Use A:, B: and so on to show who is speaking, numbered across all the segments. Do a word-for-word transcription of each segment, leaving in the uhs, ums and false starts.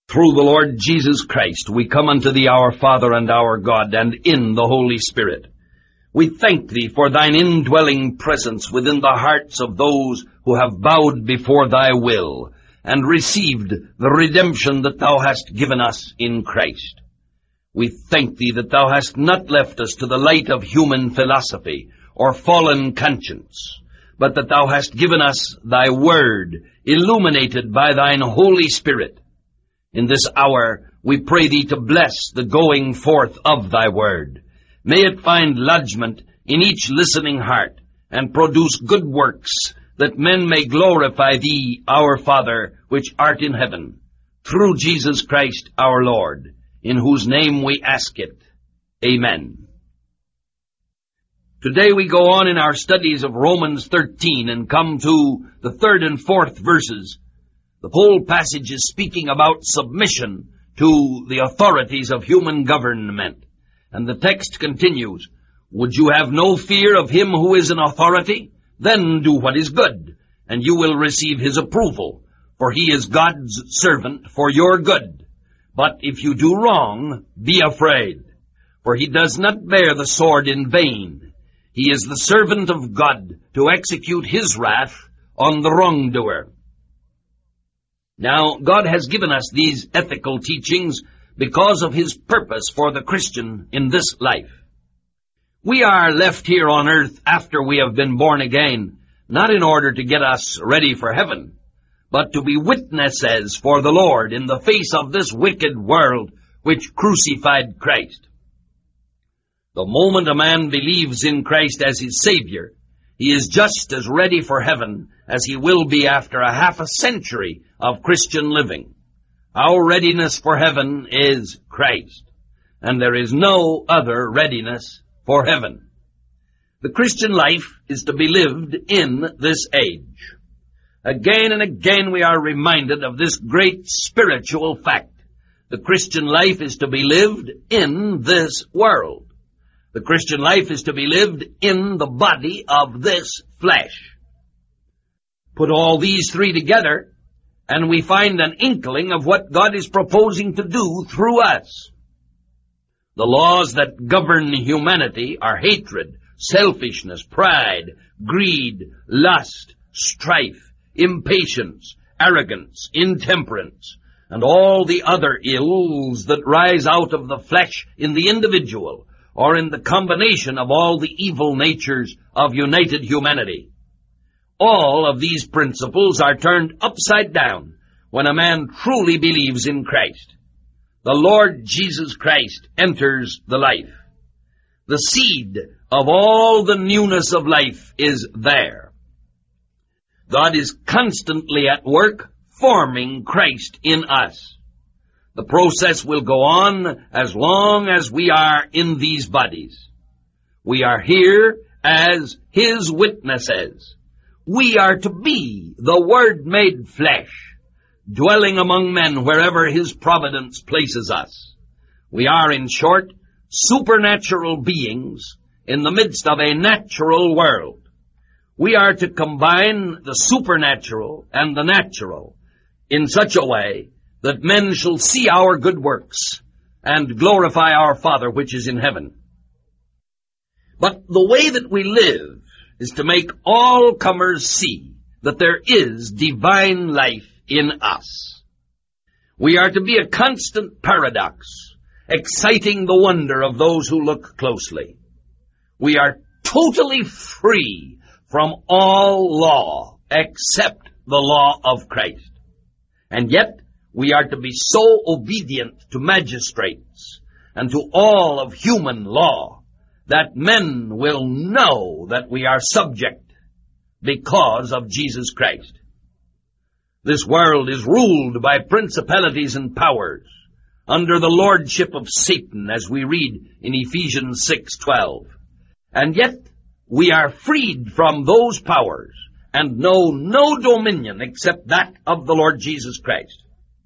A: Through the Lord Jesus Christ, we come unto thee, our Father and our God, and in the Holy Spirit. We thank thee for thine indwelling presence within the hearts of those who have bowed before thy will and received the redemption that thou hast given us in Christ. We thank thee that thou hast not left us to the light of human philosophy or fallen conscience, but that thou hast given us thy word, illuminated by thine Holy Spirit. In this hour, we pray thee to bless the going forth of thy word. May it find lodgment in each listening heart and produce good works, that men may glorify thee, our Father, which art in heaven, through Jesus Christ our Lord, in whose name we ask it. Amen. Today we go on in our studies of Romans thirteen and come to the third and fourth verses. The whole passage is speaking about submission to the authorities of human government. And the text continues, "Would you have no fear of him who is an authority? Then do what is good, and you will receive his approval, for he is God's servant for your good. But if you do wrong, be afraid, for he does not bear the sword in vain. He is the servant of God to execute his wrath on the wrongdoer." Now, God has given us these ethical teachings because of his purpose for the Christian in this life. We are left here on earth after we have been born again, not in order to get us ready for heaven, but to be witnesses for the Lord in the face of this wicked world which crucified Christ. The moment a man believes in Christ as his Savior, he is just as ready for heaven as he will be after a half a century of Christian living. Our readiness for heaven is Christ, and there is no other readiness for heaven. The Christian life is to be lived in this age. Again and again we are reminded of this great spiritual fact. The Christian life is to be lived in this world. The Christian life is to be lived in the body of this flesh. Put all these three together, and we find an inkling of what God is proposing to do through us. The laws that govern humanity are hatred, selfishness, pride, greed, lust, strife, impatience, arrogance, intemperance, and all the other ills that rise out of the flesh in the individual, or in the combination of all the evil natures of united humanity. All of these principles are turned upside down when a man truly believes in Christ. The Lord Jesus Christ enters the life. The seed of all the newness of life is there. God is constantly at work forming Christ in us. The process will go on as long as we are in these bodies. We are here as his witnesses. We are to be the Word made flesh, dwelling among men wherever his providence places us. We are, in short, supernatural beings in the midst of a natural world. We are to combine the supernatural and the natural in such a way that men shall see our good works and glorify our Father which is in heaven. But the way that we live is to make all comers see that there is divine life in us. We are to be a constant paradox, exciting the wonder of those who look closely. We are totally free from all law except the law of Christ. And yet, we are to be so obedient to magistrates and to all of human law that men will know that we are subject because of Jesus Christ. This world is ruled by principalities and powers under the lordship of Satan, as we read in Ephesians six twelve. And yet we are freed from those powers and know no dominion except that of the Lord Jesus Christ.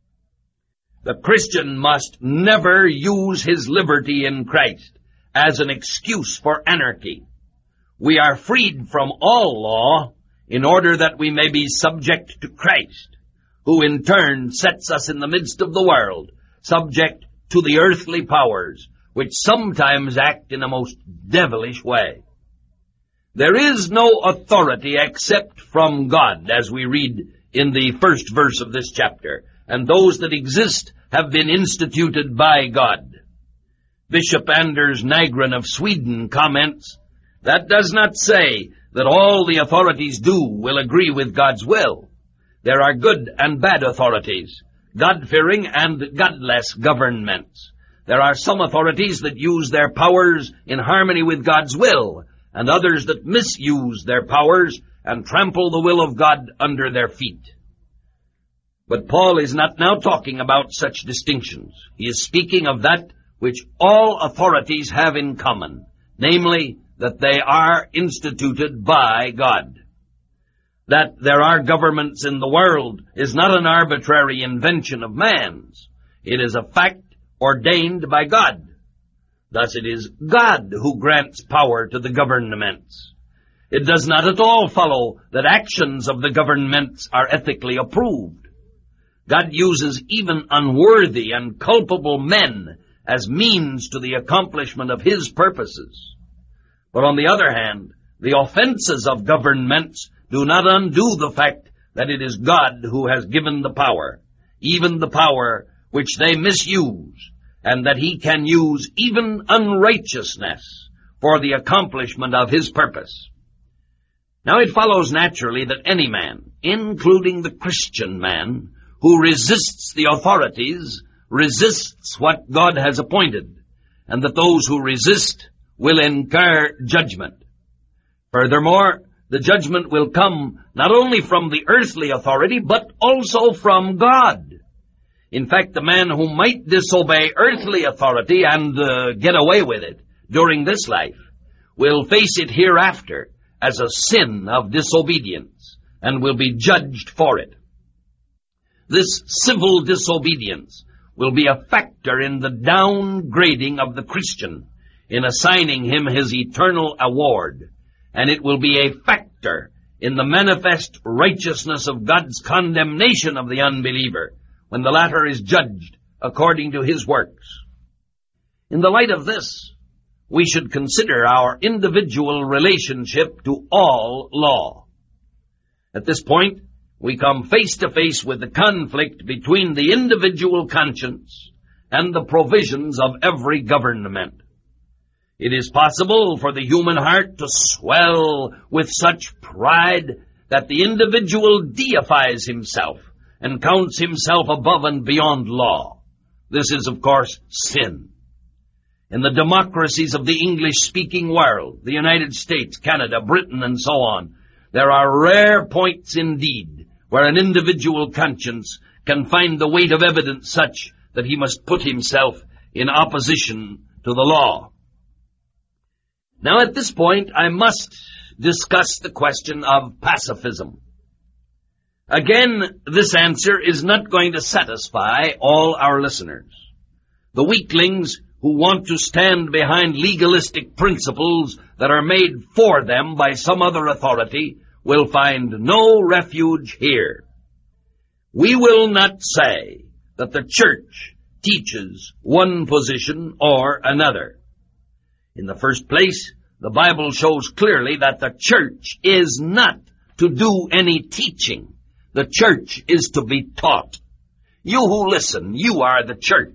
A: The Christian must never use his liberty in Christ as an excuse for anarchy. We are freed from all law in order that we may be subject to Christ, who in turn sets us in the midst of the world, subject to the earthly powers, which sometimes act in a most devilish way. There is no authority except from God, as we read in the first verse of this chapter, and those that exist have been instituted by God. Bishop Anders Nygren of Sweden comments, "That does not say that all the authorities do will agree with God's will. There are good and bad authorities, God-fearing and godless governments. There are some authorities that use their powers in harmony with God's will, and others that misuse their powers and trample the will of God under their feet." But Paul is not now talking about such distinctions. He is speaking of that which all authorities have in common, namely, that they are instituted by God. That there are governments in the world is not an arbitrary invention of man's. It is a fact ordained by God. Thus it is God who grants power to the governments. It does not at all follow that actions of the governments are ethically approved. God uses even unworthy and culpable men as means to the accomplishment of His purposes. But on the other hand, the offenses of governments do not undo the fact that it is God who has given the power, even the power which they misuse, and that He can use even unrighteousness for the accomplishment of His purpose. Now it follows naturally that any man, including the Christian man, who resists the authorities, resists what God has appointed, and that those who resist will incur judgment. Furthermore, the judgment will come not only from the earthly authority, but also from God. In fact, the man who might disobey earthly authority and uh, get away with it during this life will face it hereafter as a sin of disobedience and will be judged for it. This civil disobedience will be a factor in the downgrading of the Christian, in assigning him his eternal award, and it will be a factor in the manifest righteousness of God's condemnation of the unbeliever when the latter is judged according to his works. In the light of this, we should consider our individual relationship to all law. At this point, we come face to face with the conflict between the individual conscience and the provisions of every government. It is possible for the human heart to swell with such pride that the individual deifies himself and counts himself above and beyond law. This is, of course, sin. In the democracies of the English-speaking world, the United States, Canada, Britain, and so on, there are rare points indeed where an individual conscience can find the weight of evidence such that he must put himself in opposition to the law. Now at this point, I must discuss the question of pacifism. Again, this answer is not going to satisfy all our listeners. The weaklings who want to stand behind legalistic principles that are made for them by some other authority will find no refuge here. We will not say that the church teaches one position or another. In the first place, the Bible shows clearly that the church is not to do any teaching. The church is to be taught. You who listen, you are the church.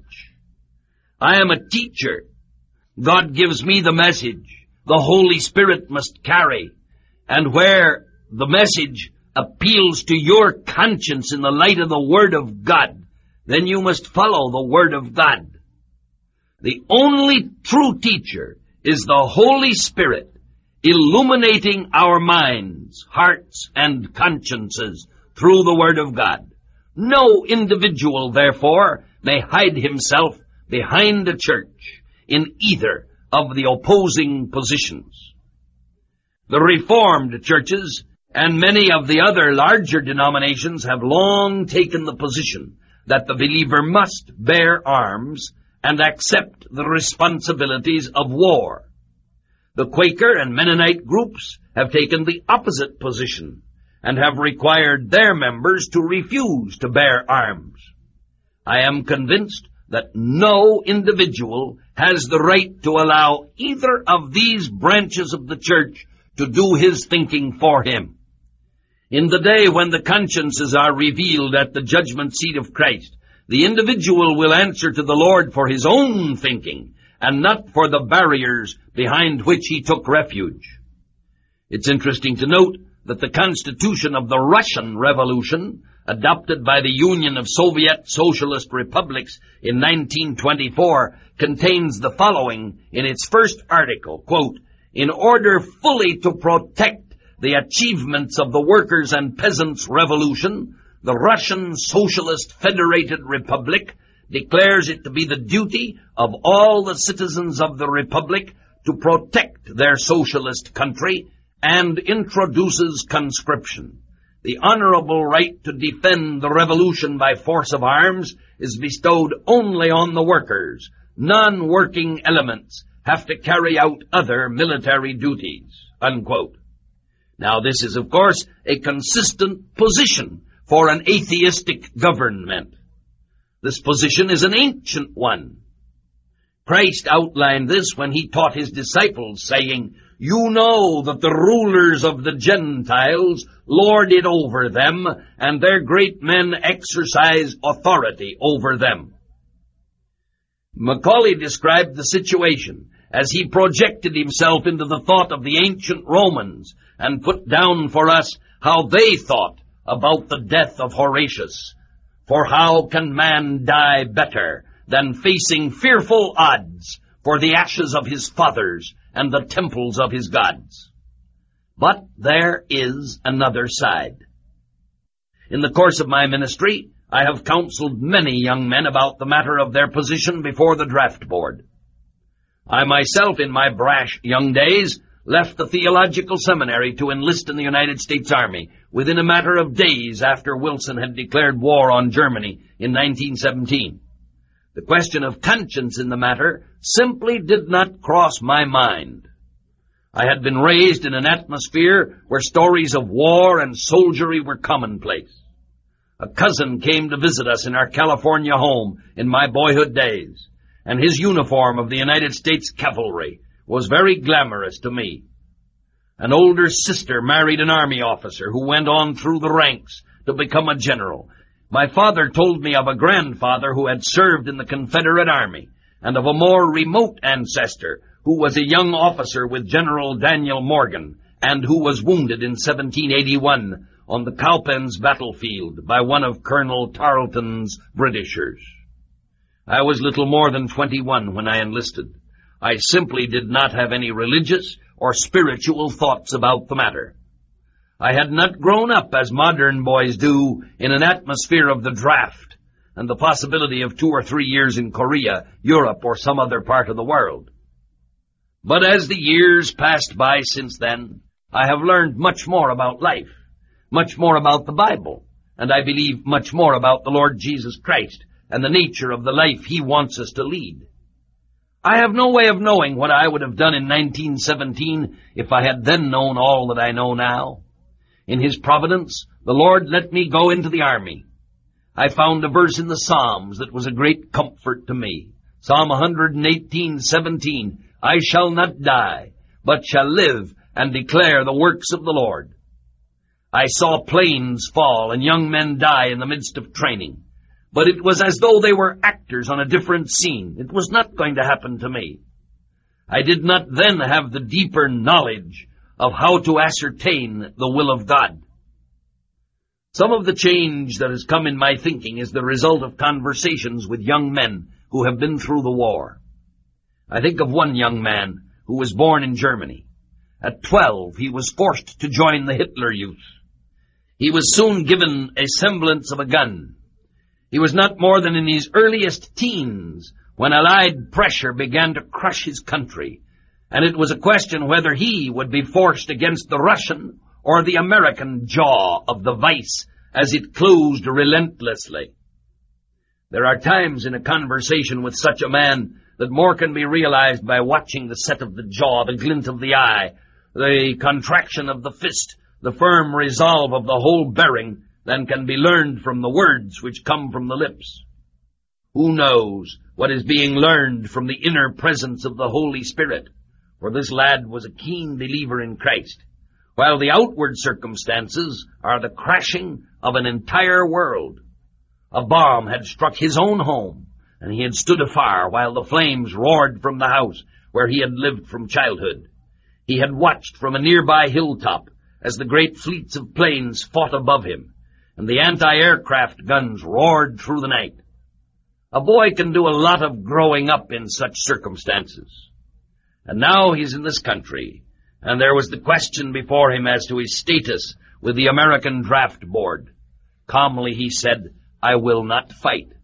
A: I am a teacher. God gives me the message. The Holy Spirit must carry. And where the message appeals to your conscience in the light of the Word of God, then you must follow the Word of God. The only true teacher is the Holy Spirit, illuminating our minds, hearts, and consciences through the Word of God. No individual, therefore, may hide himself behind a church in either of the opposing positions. The Reformed churches and many of the other larger denominations have long taken the position that the believer must bear arms and accept the responsibilities of war. The Quaker and Mennonite groups have taken the opposite position and have required their members to refuse to bear arms. I am convinced that no individual has the right to allow either of these branches of the church to do his thinking for him. In the day when the consciences are revealed at the judgment seat of Christ, the individual will answer to the Lord for his own thinking, and not for the barriers behind which he took refuge. It's interesting to note that the Constitution of the Russian Revolution, adopted by the Union of Soviet Socialist Republics in nineteen twenty-four, contains the following in its first article, quote, "In order fully to protect the achievements of the workers' and peasants' revolution, the Russian Socialist Federated Republic declares it to be the duty of all the citizens of the Republic to protect their socialist country and introduces conscription. The honorable right to defend the revolution by force of arms is bestowed only on the workers. Non-working elements have to carry out other military duties," unquote. Now, this is, of course, a consistent position for an atheistic government. This position is an ancient one. Christ outlined this when he taught his disciples, saying, "You know that the rulers of the Gentiles lord it over them, and their great men exercise authority over them." Macaulay described the situation as he projected himself into the thought of the ancient Romans and put down for us how they thought about the death of Horatius. For how can man die better than facing fearful odds for the ashes of his fathers and the temples of his gods? But there is another side. In the course of my ministry, I have counseled many young men about the matter of their position before the draft board. I myself, in my brash young days, left the theological seminary to enlist in the United States Army within a matter of days after Wilson had declared war on Germany in nineteen seventeen. The question of conscience in the matter simply did not cross my mind. I had been raised in an atmosphere where stories of war and soldiery were commonplace. A cousin came to visit us in our California home in my boyhood days, and his uniform of the United States Cavalry was very glamorous to me. An older sister married an army officer who went on through the ranks to become a general. My father told me of a grandfather who had served in the Confederate Army, and of a more remote ancestor who was a young officer with General Daniel Morgan, and who was wounded in seventeen eighty-one on the Cowpens battlefield by one of Colonel Tarleton's Britishers. I was little more than twenty-one when I enlisted. I simply did not have any religious or spiritual thoughts about the matter. I had not grown up as modern boys do in an atmosphere of the draft and the possibility of two or three years in Korea, Europe, or some other part of the world. But as the years passed by since then, I have learned much more about life, much more about the Bible, and I believe much more about the Lord Jesus Christ and the nature of the life he wants us to lead. I have no way of knowing what I would have done in nineteen seventeen if I had then known all that I know now. In his providence, the Lord let me go into the army. I found a verse in the Psalms that was a great comfort to me. Psalm one eighteen, seventeen, "I shall not die, but shall live and declare the works of the Lord." I saw planes fall and young men die in the midst of training, but it was as though they were actors on a different scene. It was not going to happen to me. I did not then have the deeper knowledge of how to ascertain the will of God. Some of the change that has come in my thinking is the result of conversations with young men who have been through the war. I think of one young man who was born in Germany. At twelve, he was forced to join the Hitler Youth. He was soon given a semblance of a gun. He was not more than in his earliest teens when Allied pressure began to crush his country, and it was a question whether he would be forced against the Russian or the American jaw of the vice as it closed relentlessly. There are times in a conversation with such a man that more can be realized by watching the set of the jaw, the glint of the eye, the contraction of the fist, the firm resolve of the whole bearing than can be learned from the words which come from the lips. Who knows what is being learned from the inner presence of the Holy Spirit? For this lad was a keen believer in Christ, while the outward circumstances are the crashing of an entire world. A bomb had struck his own home, and he had stood afar while the flames roared from the house where he had lived from childhood. He had watched from a nearby hilltop as the great fleets of planes fought above him, and the anti-aircraft guns roared through the night. A boy can do a lot of growing up in such circumstances. And now he's in this country, and there was the question before him as to his status with the American Draft Board. Calmly he said, "I will not fight."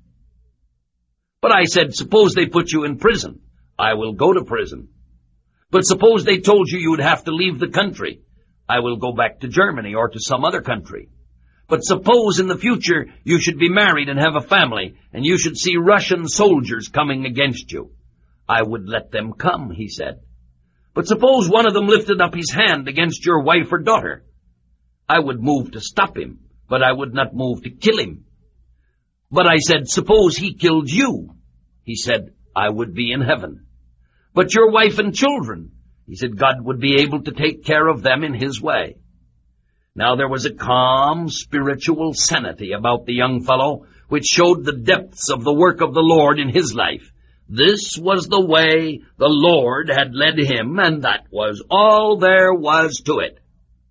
A: But I said, "Suppose they put you in prison." "I will go to prison." "But suppose they told you you would have to leave the country." "I will go back to Germany or to some other country." "But suppose in the future you should be married and have a family, and you should see Russian soldiers coming against you." "I would let them come," he said. "But suppose one of them lifted up his hand against your wife or daughter." "I would move to stop him, but I would not move to kill him." But I said, "Suppose he killed you." He said, "I would be in heaven." "But your wife and children?" He said, "God would be able to take care of them in his way." Now there was a calm, spiritual sanity about the young fellow which showed the depths of the work of the Lord in his life. This was the way the Lord had led him, and that was all there was to it.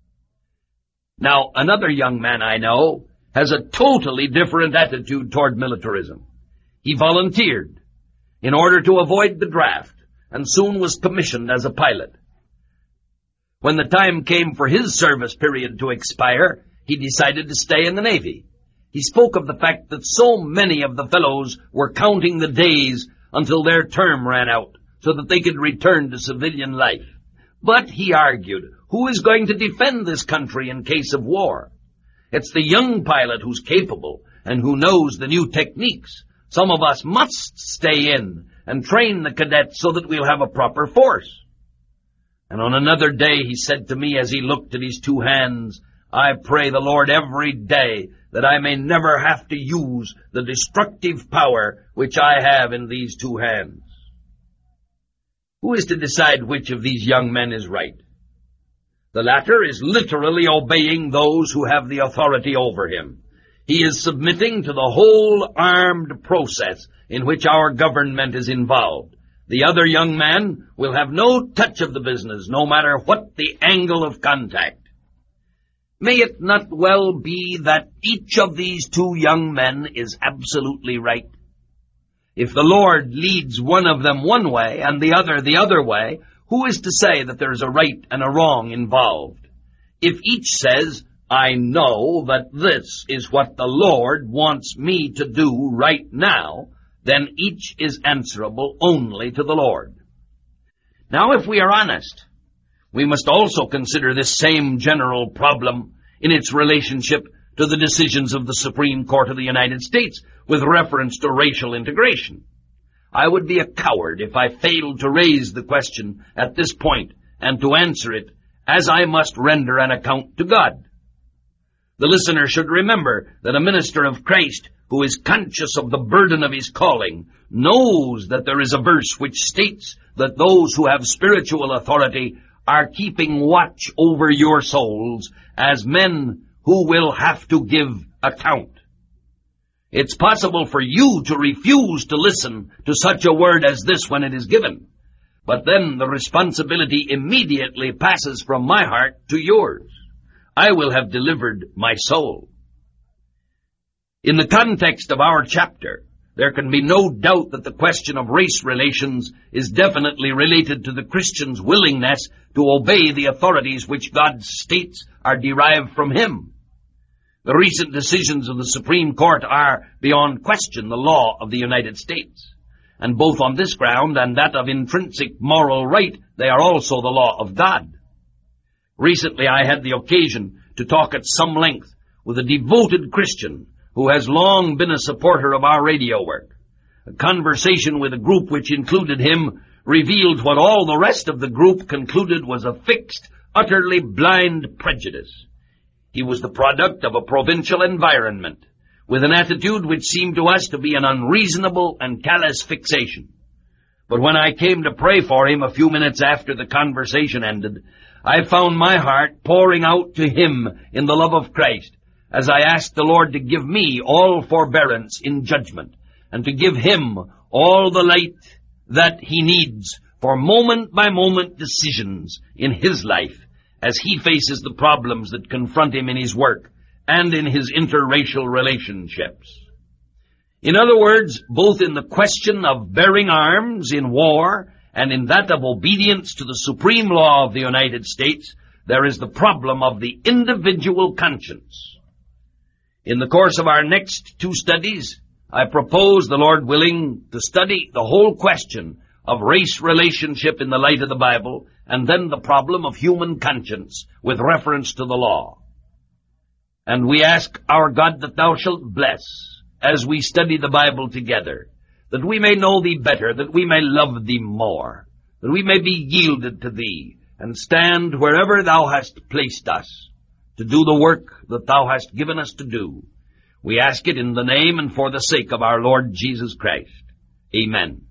A: Now, another young man I know has a totally different attitude toward militarism. He volunteered in order to avoid the draft, and soon was commissioned as a pilot. When the time came for his service period to expire, he decided to stay in the Navy. He spoke of the fact that so many of the fellows were counting the days until their term ran out, so that they could return to civilian life. But, he argued, who is going to defend this country in case of war? It's the young pilot who's capable and who knows the new techniques. Some of us must stay in and train the cadets so that we'll have a proper force. And on another day he said to me as he looked at his two hands, "I pray the Lord every day that I may never have to use the destructive power which I have in these two hands." Who is to decide which of these young men is right? The latter is literally obeying those who have the authority over him. He is submitting to the whole armed process in which our government is involved. The other young man will have no touch of the business, no matter what the angle of contact. May it not well be that each of these two young men is absolutely right? If the Lord leads one of them one way and the other the other way, who is to say that there is a right and a wrong involved? If each says, "I know that this is what the Lord wants me to do right now," then each is answerable only to the Lord. Now, if we are honest, we must also consider this same general problem in its relationship to the decisions of the Supreme Court of the United States with reference to racial integration. I would be a coward if I failed to raise the question at this point and to answer it, as I must render an account to God. The listener should remember that a minister of Christ who is conscious of the burden of his calling knows that there is a verse which states that those who have spiritual authority are keeping watch over your souls as men who will have to give account. It's possible for you to refuse to listen to such a word as this when it is given, but then the responsibility immediately passes from my heart to yours. I will have delivered my soul. In the context of our chapter, there can be no doubt that the question of race relations is definitely related to the Christian's willingness to obey the authorities which God states are derived from him. The recent decisions of the Supreme Court are, beyond question, the law of the United States. And both on this ground and that of intrinsic moral right, they are also the law of God. Recently I had the occasion to talk at some length with a devoted Christian who has long been a supporter of our radio work. A conversation with a group which included him revealed what all the rest of the group concluded was a fixed, utterly blind prejudice. He was the product of a provincial environment, with an attitude which seemed to us to be an unreasonable and callous fixation. But when I came to pray for him a few minutes after the conversation ended, I found my heart pouring out to him in the love of Christ, as I asked the Lord to give me all forbearance in judgment, and to give him all the light that he needs for moment-by-moment decisions in his life, as he faces the problems that confront him in his work and in his interracial relationships. In other words, both in the question of bearing arms in war and in that of obedience to the supreme law of the United States, there is the problem of the individual conscience. In the course of our next two studies, I propose, the Lord willing, to study the whole question of race relationship in the light of the Bible, and then the problem of human conscience with reference to the law. And we ask our God that thou shalt bless, as we study the Bible together, that we may know thee better, that we may love thee more, that we may be yielded to thee, and stand wherever thou hast placed us, to do the work that thou hast given us to do. We ask it in the name and for the sake of our Lord Jesus Christ. Amen.